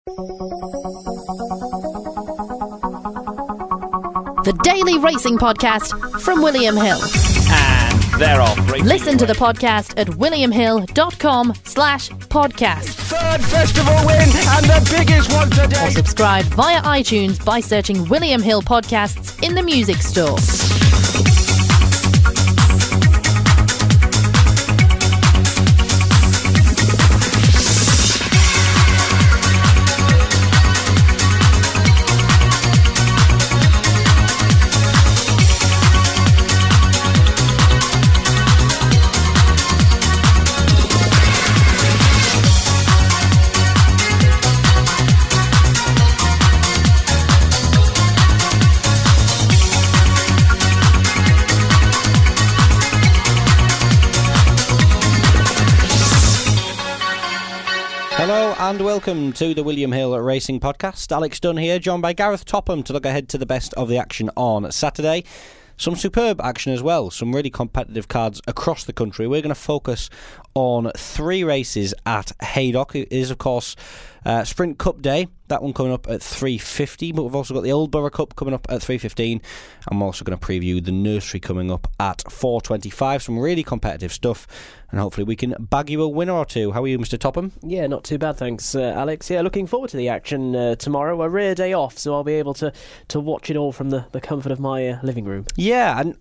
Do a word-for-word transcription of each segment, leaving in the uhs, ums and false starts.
The Daily Racing Podcast from William Hill. And they're off. Racing Listen to away. the podcast at williamhill.com slash podcast. Third festival win and the biggest one today. Or subscribe via iTunes by searching William Hill Podcasts in the music store. Hello and welcome to the William Hill Racing Podcast. Alex Dunn here, joined by Gareth Topham to look ahead to the best of the action on Saturday. Some superb action as well, some really competitive cards across the country. We're going to focus on three races at Haydock. It is, of course, uh, Sprint Cup Day. That one coming up at three fifty, but we've also got the Old Borough Cup coming up at three fifteen. I'm also going to preview the Nursery coming up at four twenty-five. Some really competitive stuff, and hopefully we can bag you a winner or two. How are you, Mister Topham? Yeah, not too bad, thanks, uh, Alex. Yeah, looking forward to the action uh, tomorrow. A rare day off, so I'll be able to, to watch it all from the, the comfort of my uh, living room. Yeah, and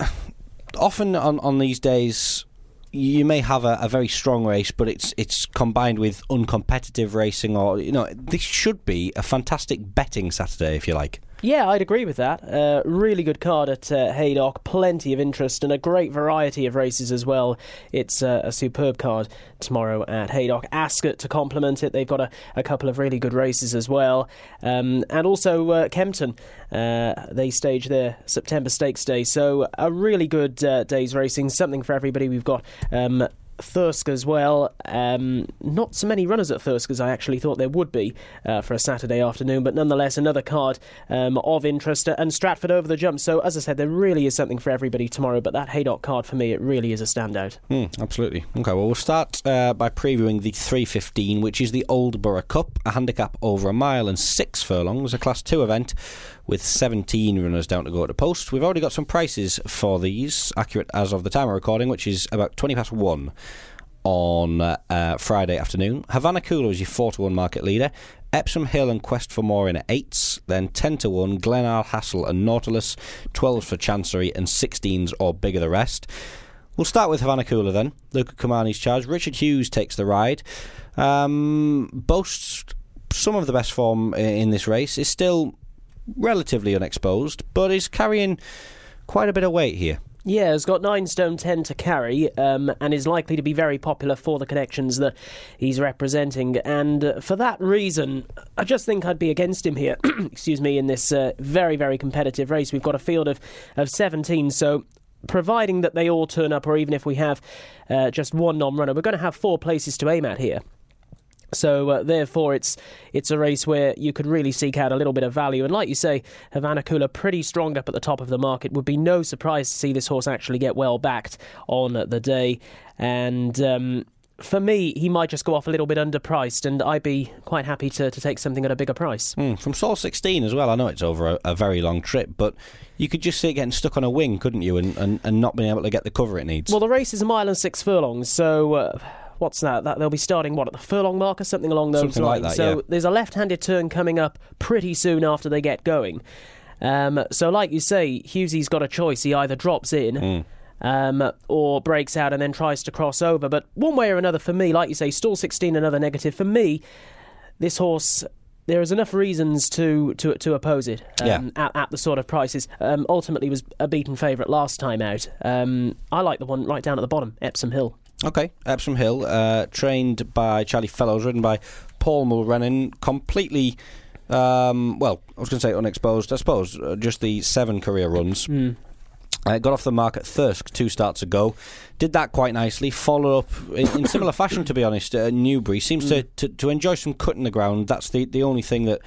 often on, on these days, you may have a, a very strong race, but it's it's combined with uncompetitive racing, or, you know, this should be a fantastic betting Saturday, if you like. Yeah, I'd agree with that. Uh, really good card at uh, Haydock, plenty of interest and a great variety of races as well. It's uh, a superb card tomorrow at Haydock. Ascot to complement it, they've got a, a couple of really good races as well. Um, and also uh, Kempton, uh, they stage their September Stakes Day, so a really good uh, day's racing, something for everybody. We've got Um, Thirsk as well. Um, not so many runners at Thirsk as I actually thought there would be uh, for a Saturday afternoon, but nonetheless another card um, of interest. And Stratford over the jump. So as I said, there really is something for everybody tomorrow, but that Haydock card for me, it really is a standout. Mm, absolutely. Okay, well, we'll start uh, by previewing the three fifteen, which is the Old Borough Cup, a handicap over a mile and six furlongs, a Class two event with seventeen runners down to go at the post. We've already got some prices for these, accurate as of the time of recording, which is about twenty past one on uh, uh, Friday afternoon. Havana Cooler is your four to one market leader. Epsom Hill and Quest for More in at eights, then ten to one Glenard, Hassel and Nautilus, twelves for Chancery and sixteens or bigger the rest. We'll start with Havana Cooler then. Luca Kamani's charge. Richard Hughes takes the ride. Um, boasts some of the best form in this race. Is still relatively unexposed, but is carrying quite a bit of weight here. Yeah, has got nine stone ten to carry, um, and is likely to be very popular for the connections that he's representing. And uh, for that reason, I just think I'd be against him here. Excuse me, in this uh, very, very competitive race. We've got a field of, of seventeen, so providing that they all turn up, or even if we have uh, just one non-runner, we're going to have four places to aim at here. So uh, therefore it's it's a race where you could really seek out a little bit of value. And like you say, Havana Cooler pretty strong up at the top of the market. Would be no surprise to see this horse actually get well backed on the day. And um, for me, he might just go off a little bit underpriced, and I'd be quite happy to, to take something at a bigger price. Mm, from Sol sixteen as well. I know it's over a, a very long trip, but you could just see it getting stuck on a wing, couldn't you, and, and, and not being able to get the cover it needs. Well, the race is a mile and six furlongs, so... Uh, What's that? that? They'll be starting, what, at the furlong marker? Something along those Something lines. like that, so yeah. There's a left-handed turn coming up pretty soon after they get going. Um, so like you say, Hughesy's got a choice. He either drops in Mm. um, or breaks out and then tries to cross over. But one way or another, for me, like you say, stall sixteen, another negative. For me, this horse... There is enough reasons to, to to oppose it um, Yeah. at, at the sort of prices. Um, ultimately, was a beaten favourite last time out. Um, I like the one right down at the bottom, Epsom Hill. Okay, Epsom Hill, uh, trained by Charlie Fellows, ridden by Paul Mulrennan, completely, um, well, I was going to say unexposed, I suppose, uh, just the seven career runs. Mm. Uh, got off the mark at Thirsk two starts ago. Did that quite nicely. Followed up in, in similar fashion, to be honest. Uh, Newbury seems mm. to, to, to enjoy some cutting the ground. That's the, the only thing that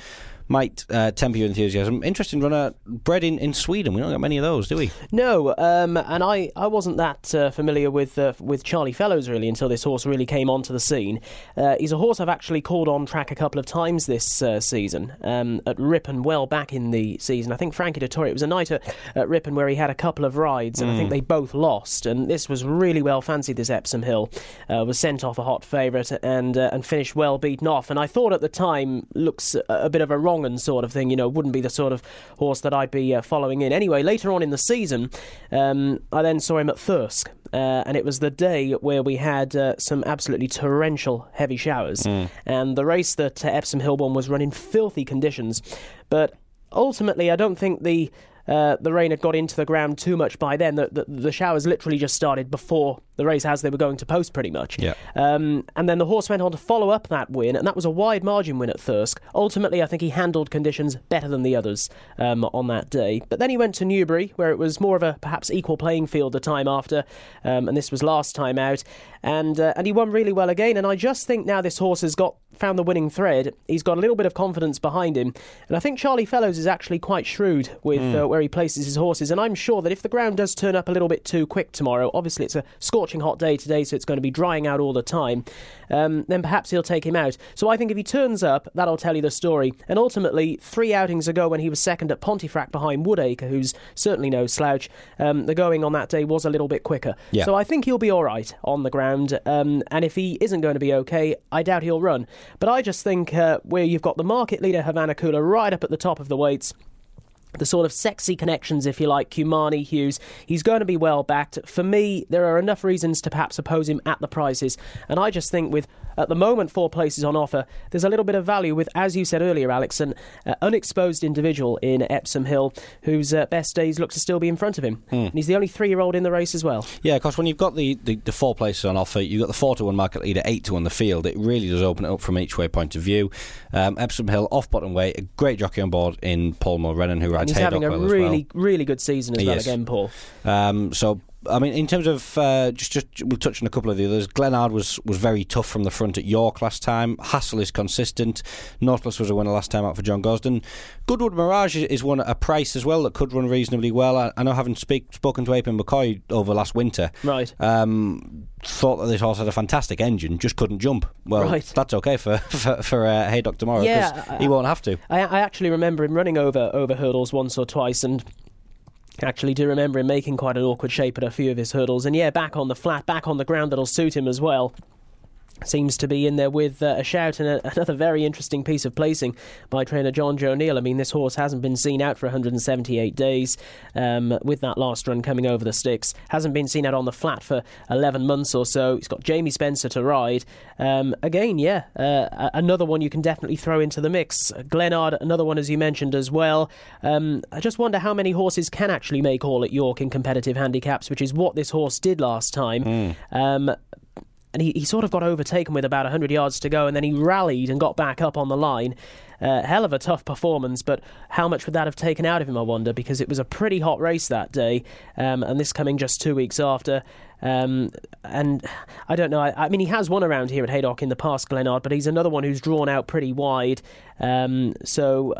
might uh, temper your enthusiasm. Interesting runner, bred in, in Sweden. We don't get many of those, do we? No, um, and I, I wasn't that uh, familiar with uh, with Charlie Fellows really until this horse really came onto the scene. Uh, he's a horse I've actually called on track a couple of times this uh, season um, at Ripon, well back in the season. I think Frankie Dettori, it was a night at, at Ripon where he had a couple of rides, and mm. I think they both lost. And this was really well fancied. This Epsom Hill uh, was sent off a hot favourite and uh, and finished well beaten off. And I thought at the time looks a, a bit of a wrong un sort of thing. You know, wouldn't be the sort of horse that I'd be uh, following in. Anyway, later on in the season, um, I then saw him at Thirsk, uh, and it was the day where we had uh, some absolutely torrential heavy showers, mm. and the race that uh, Epsom Hill won was run in filthy conditions. But ultimately, I don't think the uh, the rain had got into the ground too much by then. The, the, the showers literally just started before the race, as they were going to post pretty much. Yeah. Um, and then the horse went on to follow up that win, and that was a wide margin win at Thirsk. Ultimately, I think he handled conditions better than the others um, on that day. But then he went to Newbury, where it was more of a perhaps equal playing field the time after, um, and this was last time out, and uh, and he won really well again. And I just think now this horse has got found the winning thread. He's got a little bit of confidence behind him, and I think Charlie Fellows is actually quite shrewd with mm. uh, where he places his horses. And I'm sure that if the ground does turn up a little bit too quick tomorrow, obviously it's a scorching hot day today, so it's going to be drying out all the time, um, then perhaps he'll take him out. So I think if he turns up, that'll tell you the story. And ultimately, three outings ago when he was second at Pontefract behind Woodacre, who's certainly no slouch, um, the going on that day was a little bit quicker. Yeah. So I think he'll be all right on the ground, um, and if he isn't going to be okay, I doubt he'll run. But I just think uh, where you've got the market leader Havana Kula right up at the top of the weights, the sort of sexy connections, if you like, Cumani, Hughes, he's going to be well backed. For me, there are enough reasons to perhaps oppose him at the prices, and I just think with, at the moment, four places on offer, there's a little bit of value with, as you said earlier, Alex, an uh, unexposed individual in Epsom Hill whose uh, best days look to still be in front of him. Mm. And he's the only three-year-old in the race as well. Yeah, because when you've got the, the, the four places on offer, you've got the four to one market leader, eight to one the field, it really does open it up from each way point of view. Um, Epsom Hill, off bottom weight, a great jockey on board in Paul Mulrennan, who rides Haydock well as well. Really, really good season as he well is. Again, Paul. Um, so, I mean, in terms of uh, just, just we'll touch on a couple of the others. Glenard was was very tough from the front at York last time. Hassel is consistent. Nautilus was a winner last time out for John Gosden. Goodwood Mirage is, is one at a price as well that could run reasonably well. I, I know, having speak, spoken to Apin McCoy over last winter, right? Um, thought that this horse had a fantastic engine, just couldn't jump. Well, right. That's okay for for, for uh, Haydock tomorrow, because yeah, he won't have to. I, I actually remember him running over over hurdles once or twice, and actually do remember him making quite an awkward shape at a few of his hurdles. And yeah, back on the flat, back on the ground, that'll suit him as well. Seems to be in there with uh, a shout, and a, another very interesting piece of placing by trainer John Joe Neal. I mean, this horse hasn't been seen out for one hundred seventy-eight days um, with that last run coming over the sticks. Hasn't been seen out on the flat for eleven months or so. He's got Jamie Spencer to ride. Um, again, yeah, uh, another one you can definitely throw into the mix. Glenard, another one as you mentioned as well. Um, I just wonder how many horses can actually make all at York in competitive handicaps, which is what this horse did last time. Mm. Um, And he, he sort of got overtaken with about one hundred yards to go, and then he rallied and got back up on the line. Uh, hell of a tough performance, but how much would that have taken out of him, I wonder, because it was a pretty hot race that day, um, and this coming just two weeks after. Um, and I don't know, I, I mean, he has won around here at Haydock in the past, Glenard, but he's another one who's drawn out pretty wide. Um, so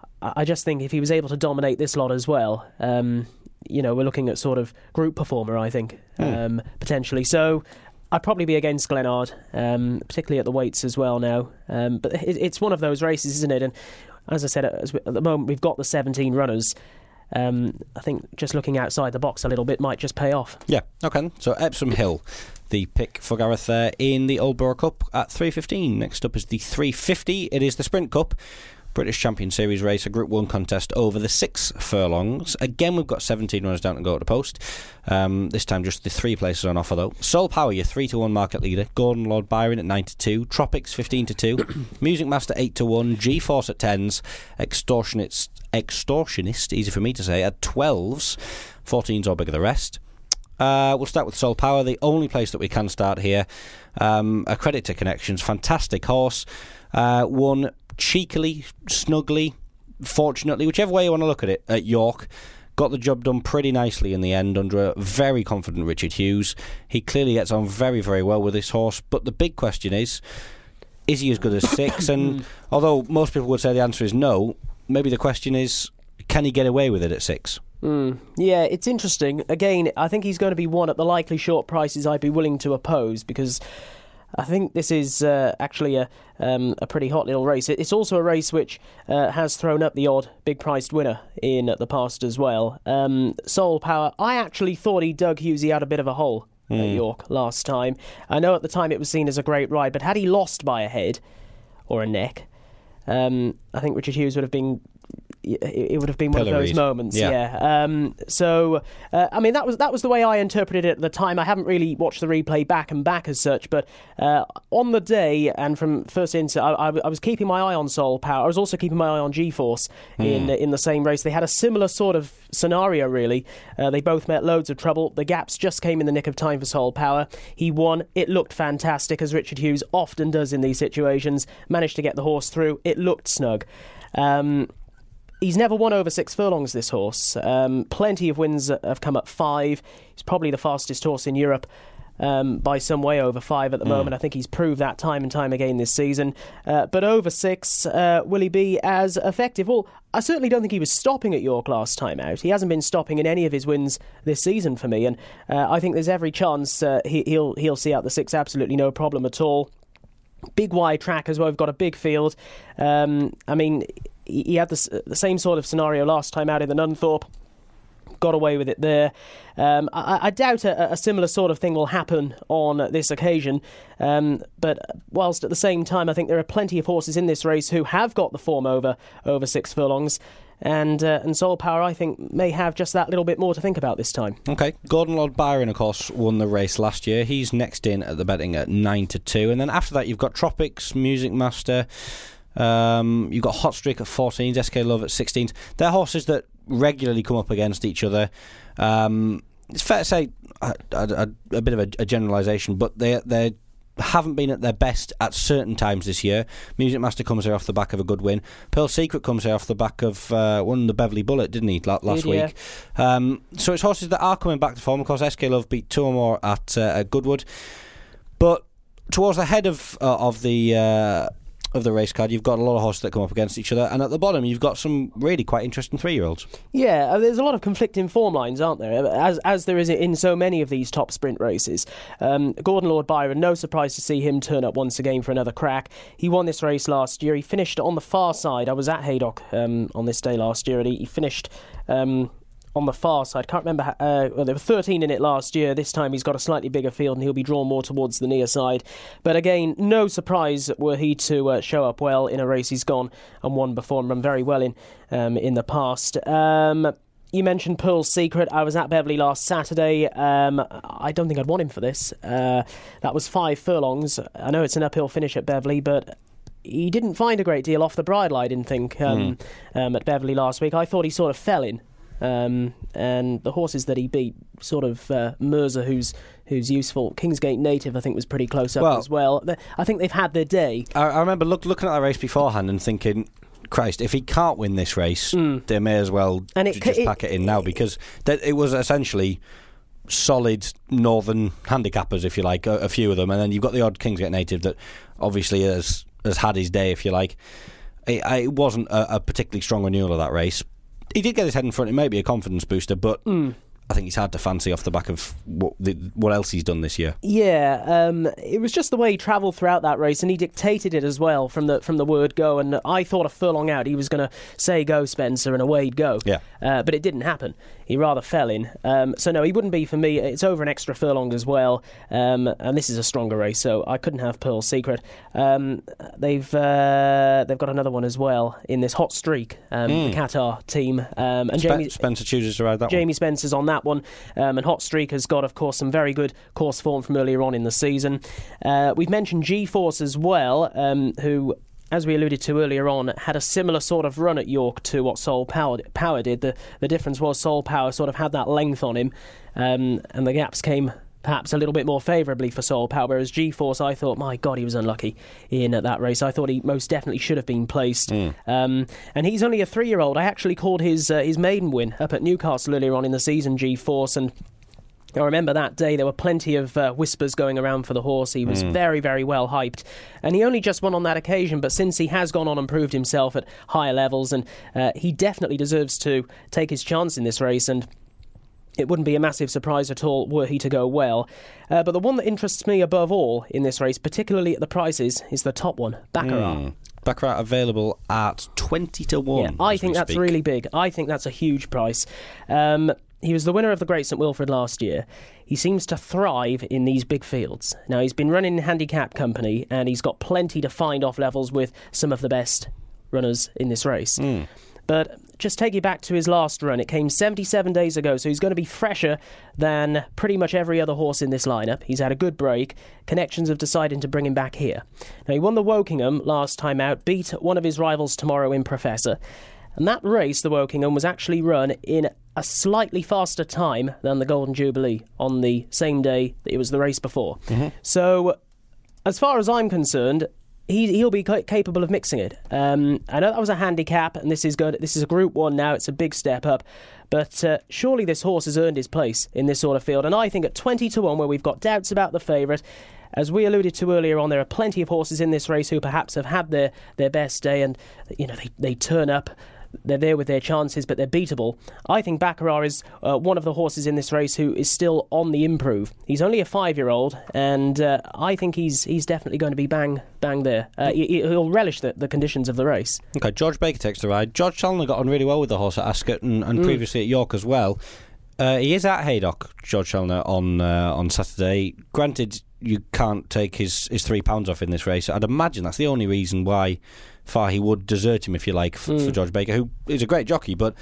I just think if he was able to dominate this lot as well, um, you know, we're looking at sort of group performer, I think, mm. um, potentially. So I'd probably be against Glenard, um, particularly at the weights as well now. Um, but it, it's one of those races, isn't it? And as I said, as we, at the moment we've got the seventeen runners. Um, I think just looking outside the box a little bit might just pay off. Yeah, okay. So Epsom Hill, the pick for Gareth there in the Old Borough Cup at three fifteen. Next up is the three fifty. It is the Sprint Cup, British Champion Series race, a Group one contest over the six furlongs. Again, we've got seventeen runners down to go at the post. Um, this time just the three places on offer though. Soul Power, your three to one market leader. Gordon Lord Byron at nine to two. Tropics fifteen to two. Music Master eight to one. G-Force at tens. Extortionist, Extortionist, easy for me to say, at twelves. fourteens all bigger the rest. Uh, we'll start with Soul Power, the only place that we can start here. Um, a credit to Connections, fantastic horse. Uh, won cheekily, snugly, fortunately, whichever way you want to look at it, at York. Got the job done pretty nicely in the end under a very confident Richard Hughes. He clearly gets on very, very well with this horse, but the big question is, is he as good as six? And although most people would say the answer is no, maybe the question is, can he get away with it at six? Mm. Yeah, it's interesting. Again, I think he's going to be one at the likely short prices I'd be willing to oppose, because I think this is uh, actually a um, a pretty hot little race. It's also a race which uh, has thrown up the odd big-priced winner in the past as well. Um, Soul Power, I actually thought he dug Hughesy out a bit of a hole mm. at York last time. I know at the time it was seen as a great ride, but had he lost by a head or a neck, um, I think Richard Hughes would have been... it would have been one Pilloried. of those moments, yeah. yeah. Um, so, uh, I mean, that was that was the way I interpreted it at the time. I haven't really watched the replay back and back as such, but uh, on the day and from first instant, I, I, I was keeping my eye on Soul Power. I was also keeping my eye on G-Force mm. in in the same race. They had a similar sort of scenario, really. Uh, they both met loads of trouble. The gaps just came in the nick of time for Soul Power. He won. It looked fantastic, as Richard Hughes often does in these situations. Managed to get the horse through. It looked snug. Um... He's never won over six furlongs, this horse. Um, plenty of wins have come at five. He's probably the fastest horse in Europe um, by some way over five at the mm. moment. I think he's proved that time and time again this season. Uh, but over six, uh, will he be as effective? Well, I certainly don't think he was stopping at York last time out. He hasn't been stopping in any of his wins this season for me. And uh, I think there's every chance uh, he, he'll, he'll see out the six, absolutely no problem at all. Big wide track as well. We've got a big field. Um, I mean... He had the, the same sort of scenario last time out in the Nunthorpe. Got away with it there. Um, I, I doubt a, a similar sort of thing will happen on this occasion. Um, but whilst at the same time, I think there are plenty of horses in this race who have got the form over over six furlongs. And uh, and Soul Power, I think, may have just that little bit more to think about this time. OK. Gordon Lord Byron, of course, won the race last year. He's next in at the betting at nine to two. And then after that, you've got Tropics, Music Master... Um, you've got Hot Streak at fourteens, S K Love at sixteens. They're horses that regularly come up against each other. Um, it's fair to say a, a, a bit of a, a generalisation, but they they haven't been at their best at certain times this year. Music Master comes here off the back of a good win. Pearl Secret comes here off the back of uh, won the Beverley Bullet, didn't he, last Did, week? Yeah. Um, so it's horses that are coming back to form. Of course, S K Love beat two or more at, uh, at Goodwood, but towards the head of uh, of the. Uh, of the race card, you've got a lot of horses that come up against each other, and at the bottom you've got some really quite interesting three-year-olds. Yeah, there's a lot of conflicting form lines, aren't there, as as there is in so many of these top sprint races. um, Gordon Lord Byron, no surprise to see him turn up once again for another crack. He won this race last year. He finished on the far side. I was at Haydock um, on this day last year, and he, he finished um, on the far side. Can't remember how, uh, well, there were thirteen in it last year. This time he's got a slightly bigger field and he'll be drawn more towards the near side. But again, no surprise were he to uh, show up well in a race he's gone and won before and run very well in um, in the past. Um, you mentioned Pearl Secret. I was at Beverley last Saturday. Um, I don't think I'd want him for this. Uh, that was five furlongs. I know it's an uphill finish at Beverley, but he didn't find a great deal off the bridle, I didn't think, um, mm. um, at Beverley last week. I thought he sort of fell in. Um, and the horses that he beat, sort of uh, Mirza, who's who's useful, Kingsgate native, I think was pretty close up well, as well. I think they've had their day. I, I remember look, looking at that race beforehand and thinking, Christ, if he can't win this race, mm. they may as well and it, just it, pack it in now, because th- it was essentially solid northern handicappers, if you like, a, a few of them, and then you've got the odd Kingsgate native that obviously has, has had his day, if you like. It, it wasn't a, a particularly strong renewal of that race. He did get his head in front. It may be a confidence booster, but mm. I think he's hard to fancy off the back of what, the, what else he's done this year. Yeah, um, it was just the way he travelled throughout that race, and he dictated it as well from the from the word go. And I thought a furlong out he was going to say go, Spencer, and away he'd go. Yeah. Uh, but it didn't happen. He rather fell in. Um, so no, he wouldn't be for me. It's over an extra furlong as well, um, and this is a stronger race, so I couldn't have Pearl Secret. Um, they've uh, they've got another one as well in this Hot Streak, um, mm. the Qatar team, um, and Spen- Jamie Spencer chooses to ride that Jamie one. Spencer's on that one, um, and Hot Streak has got, of course, some very good course form from earlier on in the season. Uh, we've mentioned G-Force as well, um, who, as we alluded to earlier on, had a similar sort of run at York to what Soul Power, Power did. The, the difference was Soul Power sort of had that length on him, um, and the gaps came perhaps a little bit more favourably for Soul Power, whereas G-Force, I thought, my God, he was unlucky in at that race. I thought he most definitely should have been placed. Mm. Um, and he's only a three-year-old. I actually called his uh, his maiden win up at Newcastle earlier on in the season, G-Force, and I remember that day there were plenty of uh, whispers going around for the horse. He was mm. very, very well hyped. And he only just won on that occasion, but since he has gone on and proved himself at higher levels, and uh, he definitely deserves to take his chance in this race, and it wouldn't be a massive surprise at all were he to go well. Uh, but the one that interests me above all in this race, particularly at the prices, is the top one, Baccarat. Mm. Baccarat available at twenty to one. Yeah, I think that's speak. really big. I think that's a huge price. Um, he was the winner of the Great St Wilfrid last year. He seems to thrive in these big fields. Now, he's been running in handicap company, and he's got plenty to find off levels with some of the best runners in this race. Mm. But just take you back to his last run. It came seventy-seven days ago, so he's going to be fresher than pretty much every other horse in this lineup. He's had a good break. Connections have decided to bring him back here. Now, he won the Wokingham last time out, beat one of his rivals tomorrow in Professor. And that race, the Wokingham, was actually run in a slightly faster time than the Golden Jubilee on the same day that it was the race before. Mm-hmm. So, as far as I'm concerned, He, he'll be capable of mixing it. Um, I know that was a handicap, and this is good. This is a Group One now. It's a big step up, but uh, surely this horse has earned his place in this sort of field. And I think at twenty to one, where we've got doubts about the favourite, as we alluded to earlier on, there are plenty of horses in this race who perhaps have had their, their best day, and you know they they turn up. They're there with their chances, but they're beatable. I think Baccarat is uh, one of the horses in this race who is still on the improve. He's only a five-year-old, and uh, I think he's he's definitely going to be bang bang there. Uh, he, he'll relish the, the conditions of the race. Okay, George Baker takes the ride. George Challoner got on really well with the horse at Ascot and, and mm. previously at York as well. Uh, he is at Haydock, George Challoner, on uh, on Saturday. Granted, you can't take his, his three pounds off in this race. I'd imagine that's the only reason why Fahey would desert him, if you like, f- mm. for George Baker, who is a great jockey, but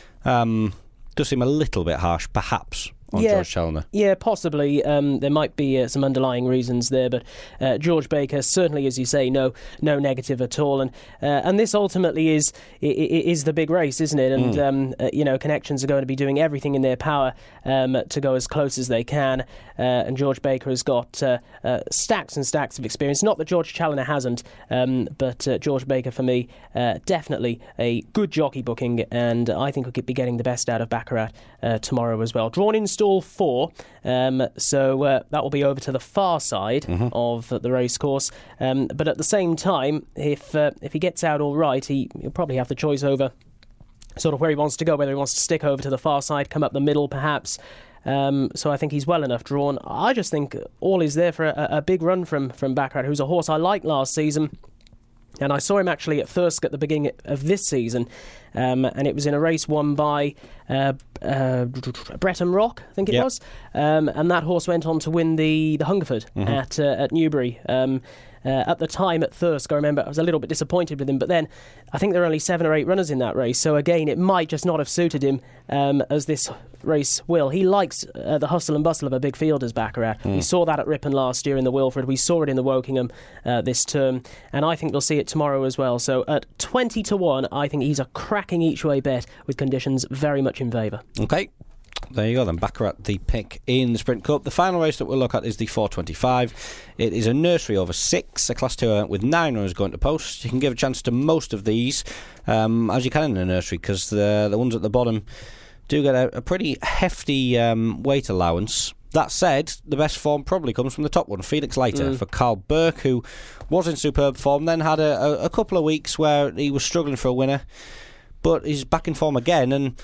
um, does seem a little bit harsh, perhaps, on yeah, George Challoner. Yeah, possibly. Um, there might be uh, some underlying reasons there, but uh, George Baker, certainly, as you say, no no negative at all. And uh, and this ultimately is is the big race, isn't it? And, mm. um, uh, you know, Connections are going to be doing everything in their power um, to go as close as they can. Uh, and George Baker has got uh, uh, stacks and stacks of experience. Not that George Challoner hasn't, um, but uh, George Baker, for me, uh, definitely a good jockey booking, and I think we could be getting the best out of Baccarat uh, tomorrow as well. Drawn in stall four, um, so uh, that will be over to the far side mm-hmm. of the race course. Um, but at the same time, if uh, if he gets out all right, he, he'll probably have the choice over sort of where he wants to go, whether he wants to stick over to the far side, come up the middle perhaps. Um, so I think he's well enough drawn. I just think all is there for a, a big run from, from Baccarat, who's a horse I liked last season. And I saw him actually at Thirsk at the beginning of this season, um, and it was in a race won by uh, uh, Bretton Rock, I think it yep. was. Um, and that horse went on to win the, the Hungerford mm-hmm. at uh, at Newbury. Um, uh, at the time at Thirsk, I remember I was a little bit disappointed with him, but then I think there were only seven or eight runners in that race, so again, it might just not have suited him um, as this race will. He likes uh, the hustle and bustle of a big field as Baccarat. Mm. We saw that at Ripon last year in the Wilfred. We saw it in the Wokingham uh, this term, and I think we'll see it tomorrow as well. So at twenty to one, I think he's a cracking each-way bet with conditions very much in favour. Okay. There you go then, Baccarat the pick in the Sprint Cup. The final race that we'll look at is the four twenty-five. It is a nursery over six, a class two event with nine runners going to post. You can give a chance to most of these, um, as you can in a nursery, because the the ones at the bottom do get a, a pretty hefty um, weight allowance. That said, the best form probably comes from the top one, Felix Leiter, mm. for Carl Burke, who was in superb form, then had a, a, a couple of weeks where he was struggling for a winner, but he's back in form again, and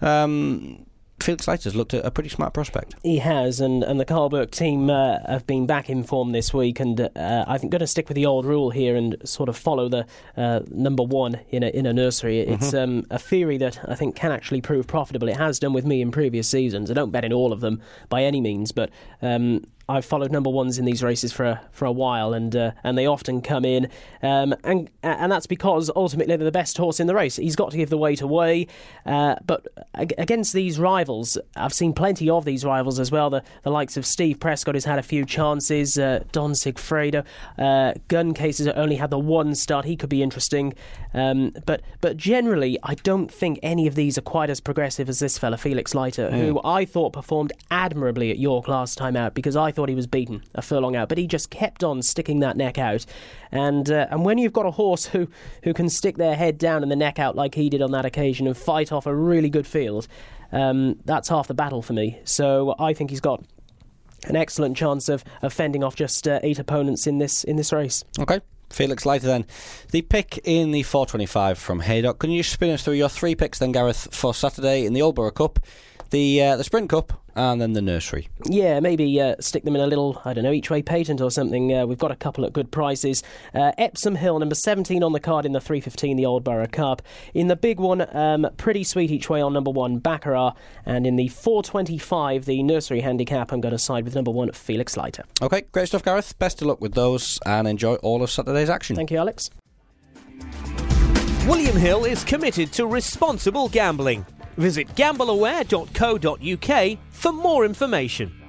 um, Felix Leiter's looked at a pretty smart prospect. He has, and, and the Carl Burke team uh, have been back in form this week, and uh, I think going to stick with the old rule here and sort of follow the uh, number one in a, in a nursery. It's mm-hmm. um, a theory that I think can actually prove profitable. It has done with me in previous seasons. I don't bet in all of them by any means, but um, I've followed number ones in these races for a, for a while, and uh, and they often come in, um, and and that's because ultimately they're the best horse in the race. He's got to give the weight away, uh, but against these rivals, I've seen plenty of these rivals as well. The the likes of Steve Prescott has had a few chances. Uh, Don Sigfredo, uh, Gun Cases only had the one start. He could be interesting, um, but but generally, I don't think any of these are quite as progressive as this fella Felix Leiter, mm. who I thought performed admirably at York last time out, because I thought he was beaten a furlong out, but he just kept on sticking that neck out. And uh, and when you've got a horse who, who can stick their head down and the neck out like he did on that occasion and fight off a really good field, um, that's half the battle for me. So I think he's got an excellent chance of, of fending off just uh, eight opponents in this in this race. Okay. Felix Leiter then. The pick in the four twenty-five from Haydock. Can you just spin us through your three picks then, Gareth, for Saturday in the Oldborough Cup, the uh, the Sprint Cup, and then the Nursery? Yeah, maybe uh, stick them in a little, I don't know, each way patent or something. Uh, we've got a couple at good prices. Uh, Epsom Hill, number seventeen on the card in the three fifteen, the Oldborough Cup. In the big one, um, Pretty Sweet each way on number one, Baccarat. And in the four twenty-five, the Nursery handicap, I'm going to side with number one, Felix Leiter. Okay, great stuff, Gareth. Best of luck with those and enjoy all of Saturday's action. Thank you, Alex. William Hill is committed to responsible gambling. Visit gamble aware dot co dot uk for more information.